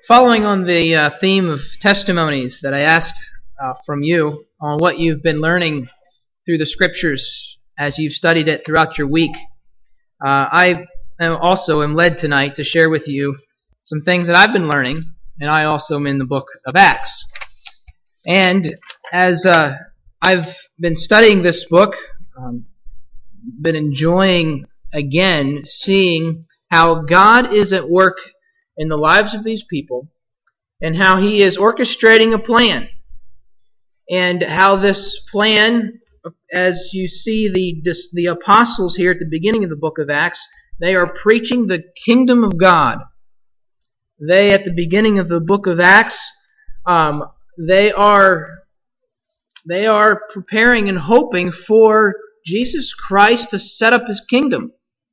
Following on the theme of testimonies that I asked from you on what you've been learning through the Scriptures as you've studied it throughout your week, I also am led tonight to share with you some things that I've been learning, and I also am in the book of Acts. And as I've been studying this book, been enjoying again seeing how God is at work in the lives of these people, and how He is orchestrating a plan, and how this plan, as you see the apostles here at the beginning of the book of Acts, they are preaching the kingdom of God. They, at the beginning of the book of Acts, they are preparing and hoping for Jesus Christ to set up His kingdom.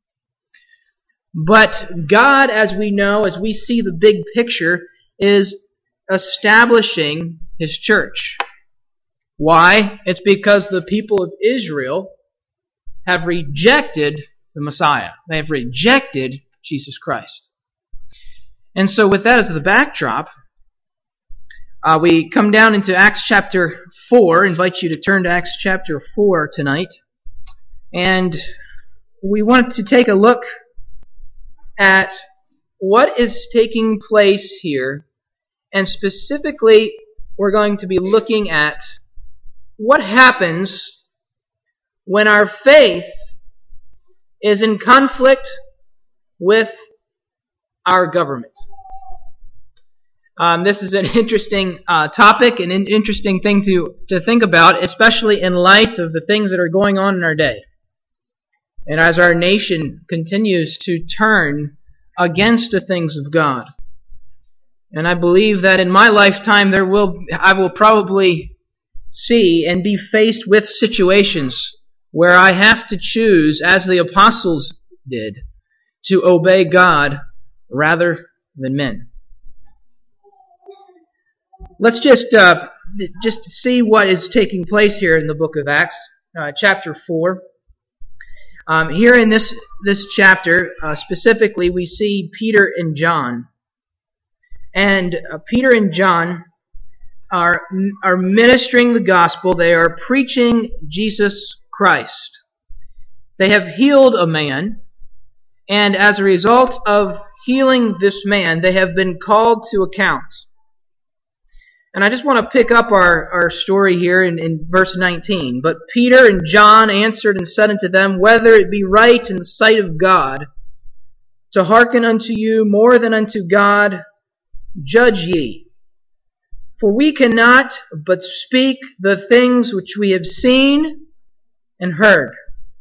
But God, as we know, as we see the big picture, is establishing His church. Why? It's because the people of Israel have rejected the Messiah. They have rejected Jesus Christ. And so with that as the backdrop, we come down into Acts chapter 4. I invite you to turn to Acts chapter 4 tonight. And we want to take a look at what is taking place here, and specifically we're going to be looking at what happens when our faith is in conflict with our government. This is an interesting topic and an interesting thing to think about, especially in light of the things that are going on in our day. And as our nation continues to turn against the things of God. And I believe that in my lifetime I will probably see and be faced with situations where I have to choose, as the apostles did, to obey God rather than men. Let's just see what is taking place here in the book of Acts, chapter 4. Here in this chapter, specifically, we see Peter and John. And Peter and John are ministering the gospel. They are preaching Jesus Christ. They have healed a man, and as a result of healing this man, they have been called to account. And I just want to pick up our story here in verse 19. But Peter and John answered and said unto them, Whether it be right in the sight of God to hearken unto you more than unto God, judge ye. For we cannot but speak the things which we have seen and heard.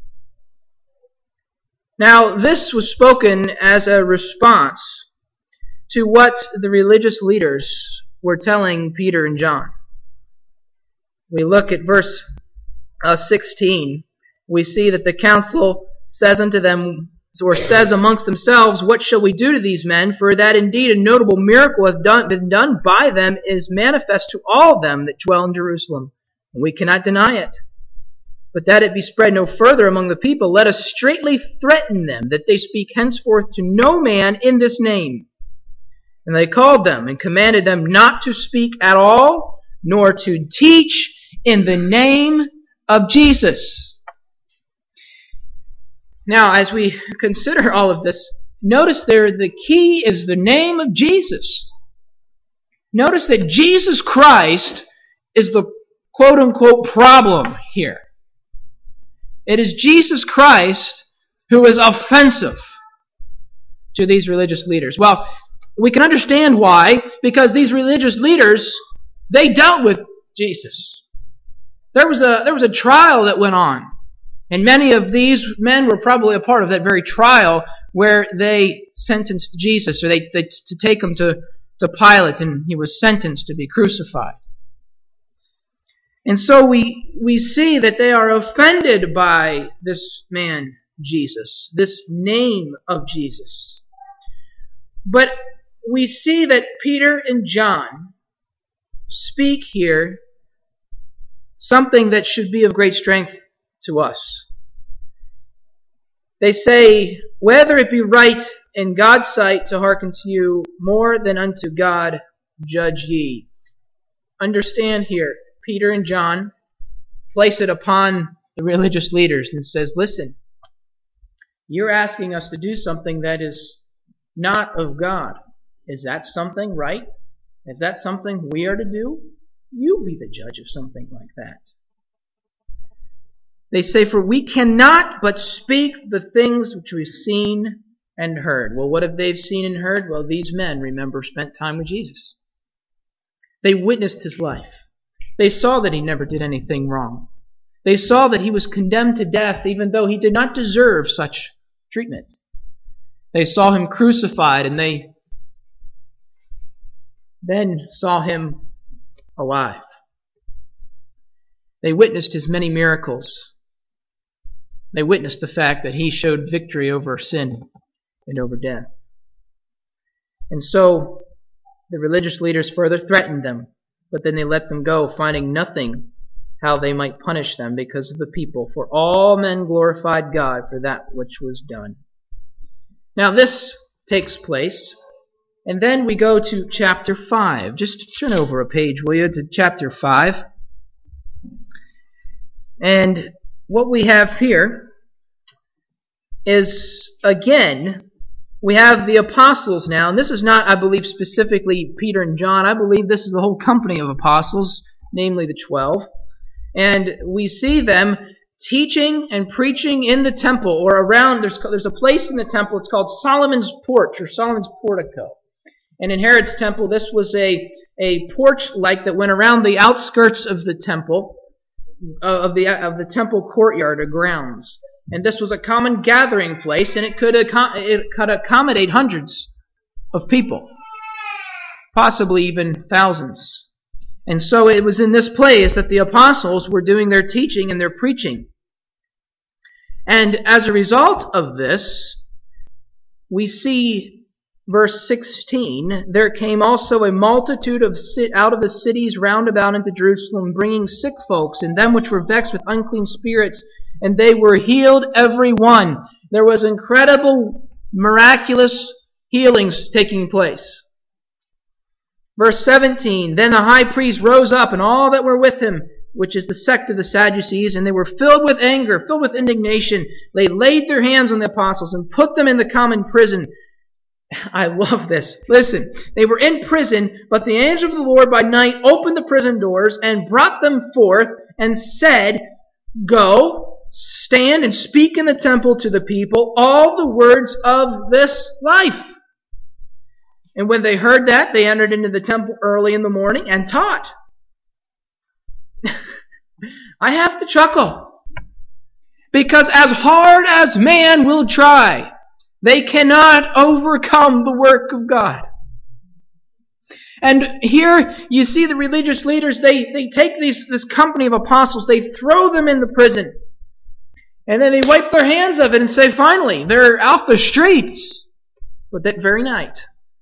Now, this was spoken as a response to what the religious leaders were telling Peter and John. We look at verse 16. We see that the council says unto them, or says amongst themselves, What shall we do to these men? For that indeed a notable miracle hath been done by them is manifest to all them that dwell in Jerusalem. And we cannot deny it. But that it be spread no further among the people, let us straitly threaten them, that they speak henceforth to no man in this name. And they called them and commanded them not to speak at all, nor to teach in the name of Jesus. Now, as we consider all of this, notice there the key is the name of Jesus. Notice that Jesus Christ is the quote-unquote problem here. It is Jesus Christ who is offensive to these religious leaders. Well, we can understand why, because these religious leaders, they dealt with Jesus. There was a trial that went on, and many of these men were probably a part of that very trial where they sentenced Jesus, or they to take him to Pilate, and he was sentenced to be crucified. And so we see that they are offended by this man, Jesus, this name of Jesus. But we see that Peter and John speak here something that should be of great strength to us. They say, whether it be right in God's sight to hearken to you more than unto God judge ye. Understand here, Peter and John place it upon the religious leaders and says, listen, you're asking us to do something that is not of God. Is that something right? Is that something we are to do? You be the judge of something like that. They say, for we cannot but speak the things which we've seen and heard. Well, what have they seen and heard? Well, these men, remember, spent time with Jesus. They witnessed his life. They saw that he never did anything wrong. They saw that he was condemned to death even though he did not deserve such treatment. They saw him crucified, and they then saw him alive. They witnessed his many miracles. They witnessed the fact that he showed victory over sin and over death. And so the religious leaders further threatened them, but then they let them go, finding nothing how they might punish them because of the people. For all men glorified God for that which was done. Now this takes place, and then we go to chapter 5. Just turn over a page, will you, to chapter 5. And what we have here is, again, we have the apostles now. And this is not, I believe, specifically Peter and John. I believe this is the whole company of apostles, namely the 12. And we see them teaching and preaching in the temple or around. There's a place in the temple. It's called Solomon's Porch or Solomon's Portico. And in Herod's temple, this was a porch like that went around the outskirts of the temple, of the temple courtyard or grounds. And this was a common gathering place, and it could accommodate hundreds of people, possibly even thousands. And so it was in this place that the apostles were doing their teaching and their preaching. And as a result of this, we see verse 16, there came also a multitude out of the cities round about into Jerusalem, bringing sick folks, and them which were vexed with unclean spirits, and they were healed every one. There was incredible, miraculous healings taking place. Verse 17, then the high priest rose up, and all that were with him, which is the sect of the Sadducees, and they were filled with anger, filled with indignation. They laid their hands on the apostles and put them in the common prison. I love this. Listen, they were in prison, but the angel of the Lord by night opened the prison doors and brought them forth and said, go, stand and speak in the temple to the people all the words of this life. And when they heard that, they entered into the temple early in the morning and taught. I have to chuckle. Because as hard as man will try, they cannot overcome the work of God. And here you see the religious leaders, they take this company of apostles, they throw them in the prison. And then they wipe their hands of it and say, finally, they're off the streets. But that very night,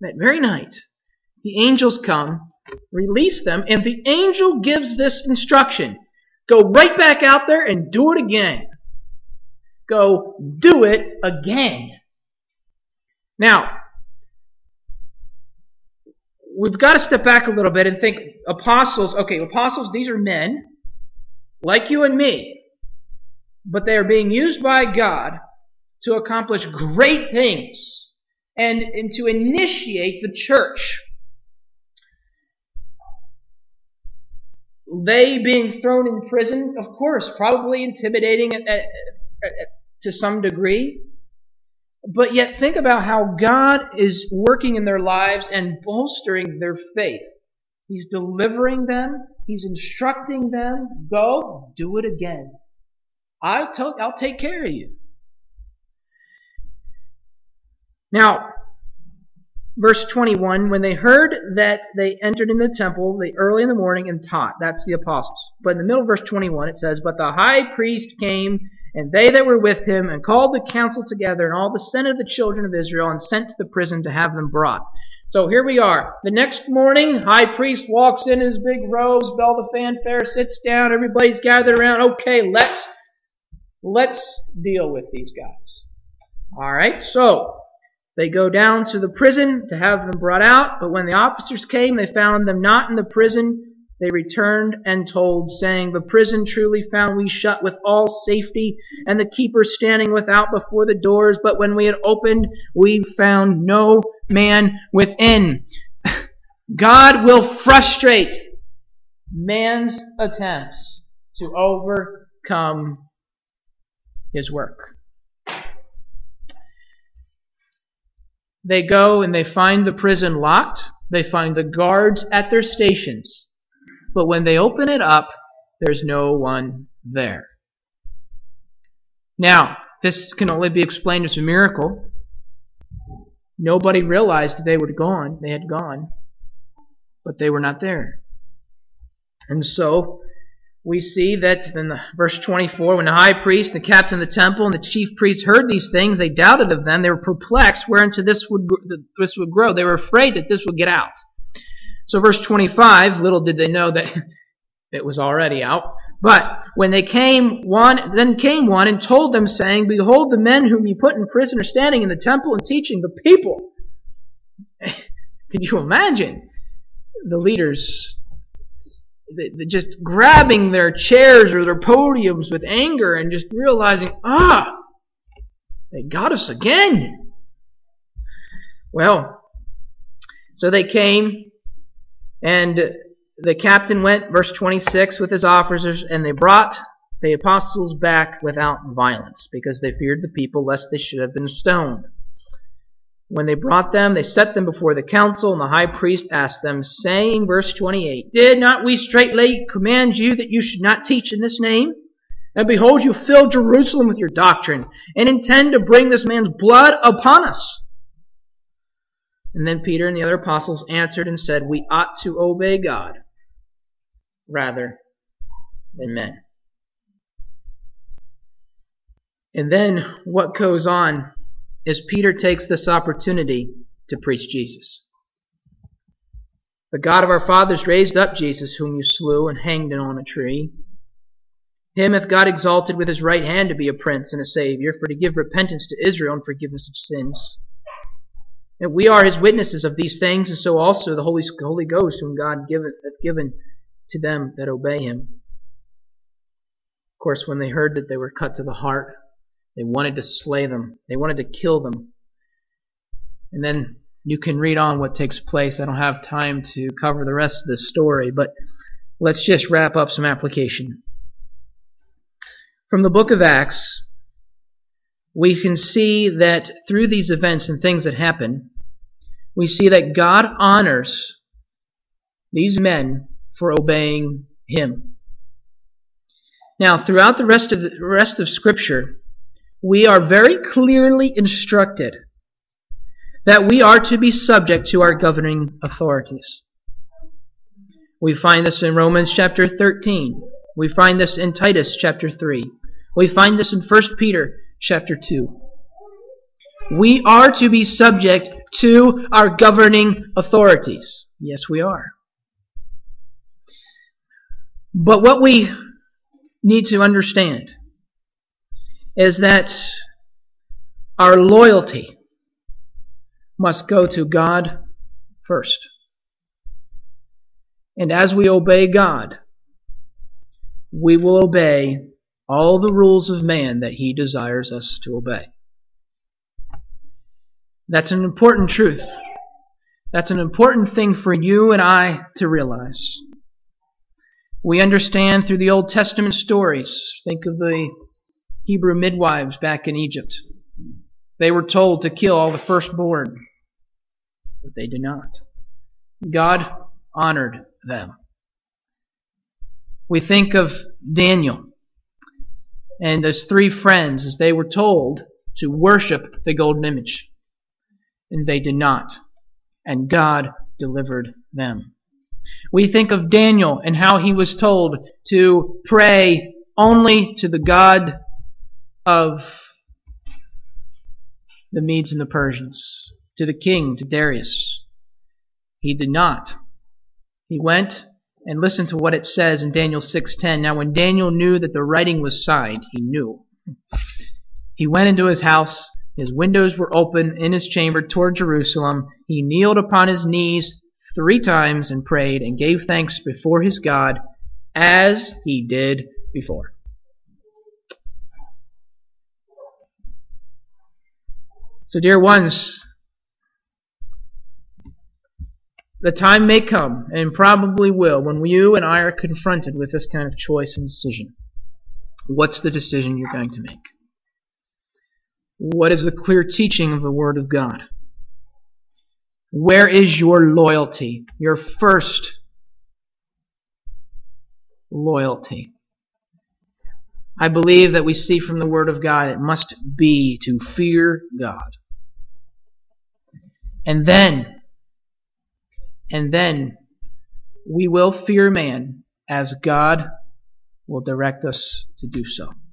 the angels come, release them, and the angel gives this instruction. Go right back out there and do it again. Go do it again. Now, we've got to step back a little bit and think, apostles, these are men, like you and me, but they are being used by God to accomplish great things. And to initiate the church. They being thrown in prison, of course, probably intimidating to some degree. But yet think about how God is working in their lives and bolstering their faith. He's delivering them. He's instructing them. Go, do it again. I'll take care of you. Now, verse 21, when they heard that, they entered in the temple early in the morning and taught. That's the apostles. But in the middle of verse 21, it says, but the high priest came, and they that were with him, and called the council together, and all the senate of the children of Israel, and sent to the prison to have them brought. So here we are. The next morning, high priest walks in his big robes, bell the fanfare, sits down, everybody's gathered around. Okay, let's deal with these guys. All right, so They go down to the prison to have them brought out, but when the officers came, they found them not in the prison. They returned and told, saying, "The prison truly found we shut with all safety, and the keepers standing without before the doors. But when we had opened, we found no man within." God will frustrate man's attempts to overcome his work. They go and they find the prison locked. They find the guards at their stations. But when they open it up, there's no one there. Now, this can only be explained as a miracle. Nobody realized that they had gone, but they were not there. And so, we see that in verse 24, when the high priest, the captain of the temple, and the chief priests heard these things, they doubted of them. They were perplexed whereunto this would grow. They were afraid that this would get out. So verse 25, little did they know that it was already out. But when they came one and told them, saying, "Behold, the men whom ye put in prison are standing in the temple and teaching the people." Can you imagine the leaders just grabbing their chairs or their podiums with anger and just realizing, they got us again. Well, so they came, and the captain went, verse 26, with his officers, and they brought the apostles back without violence, because they feared the people, lest they should have been stoned. When they brought them, they set them before the council, and the high priest asked them, saying, verse 28, "Did not we straightly command you that you should not teach in this name? And behold, you fill Jerusalem with your doctrine, and intend to bring this man's blood upon us." And then Peter and the other apostles answered and said, "We ought to obey God rather than men." And then what goes on is Peter takes this opportunity to preach Jesus. "The God of our fathers raised up Jesus, whom you slew and hanged on a tree. Him hath God exalted with his right hand to be a prince and a savior, for to give repentance to Israel and forgiveness of sins. And we are his witnesses of these things, and so also the Holy Ghost, whom God hath given to them that obey him." Of course, when they heard that they were cut to the heart, they wanted to slay them. They wanted to kill them. And then you can read on what takes place. I don't have time to cover the rest of this story, but let's just wrap up some application. From the book of Acts, we can see that through these events and things that happen, we see that God honors these men for obeying him. Now, throughout the rest of Scripture, we are very clearly instructed that we are to be subject to our governing authorities. We find this in Romans chapter 13. We find this in Titus chapter 3. We find this in 1 Peter chapter 2. We are to be subject to our governing authorities. Yes, we are. But what we need to understand is that our loyalty must go to God first. And as we obey God, we will obey all the rules of man that he desires us to obey. That's an important truth. That's an important thing for you and I to realize. We understand through the Old Testament stories. Think of the Hebrew midwives back in Egypt. They were told to kill all the firstborn, but they did not. God honored them. We think of Daniel and those three friends as they were told to worship the golden image. And they did not. And God delivered them. We think of Daniel and how he was told to pray only to the God of the Medes and the Persians, to the king, to Darius. He did not. He went and listened to what it says in Daniel 6:10. Now when Daniel knew that the writing was signed, he knew. He went into his house His windows were open in his chamber toward Jerusalem. He kneeled upon his knees 3 times and prayed and gave thanks before his God as he did before. So, dear ones, the time may come, and probably will, when you and I are confronted with this kind of choice and decision. What's the decision you're going to make? What is the clear teaching of the Word of God? Where is your loyalty? Your first loyalty. I believe that we see from the Word of God it must be to fear God. And then we will fear man as God will direct us to do so.